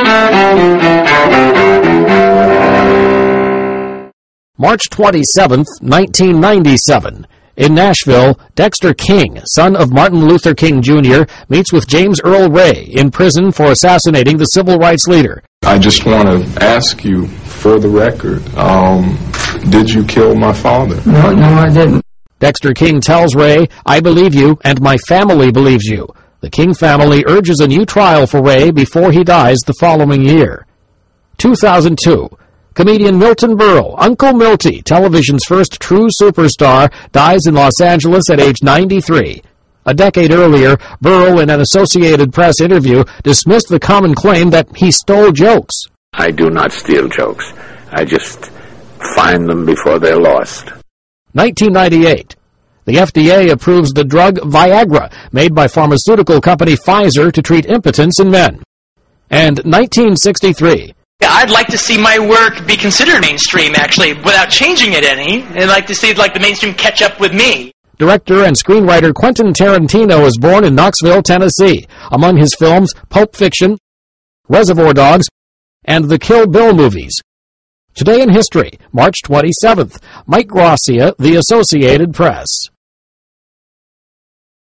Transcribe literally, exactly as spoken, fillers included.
March twenty-seventh, nineteen ninety-seven. In Nashville, Dexter King, son of Martin Luther King Junior, meets with James Earl Ray in prison for assassinating the civil rights leader. I just want to ask you, for the record, um, did you kill my father? No, no, I didn't. Dexter King tells Ray, "I believe you, and my family believes you." The King family urges a new trial for Ray before he dies the following year. two thousand two. Comedian Milton Berle, Uncle Milty, television's first true superstar, dies in Los Angeles at age ninety-three. A decade earlier, Berle, in an Associated Press interview, dismissed the common claim that he stole jokes. I do not steal jokes. I just find them before they're lost. nineteen ninety-eight. The F D A approves the drug Viagra, made by pharmaceutical company Pfizer to treat impotence in men. And nineteen sixty-three. I'd like to see my work be considered mainstream, actually, without changing it any. I'd like to see, like, the mainstream catch up with me. Director and screenwriter Quentin Tarantino was born in Knoxville, Tennessee. Among his films, Pulp Fiction, Reservoir Dogs, and the Kill Bill movies. Today in History, March twenty-seventh. Mike Gracia, The Associated Press.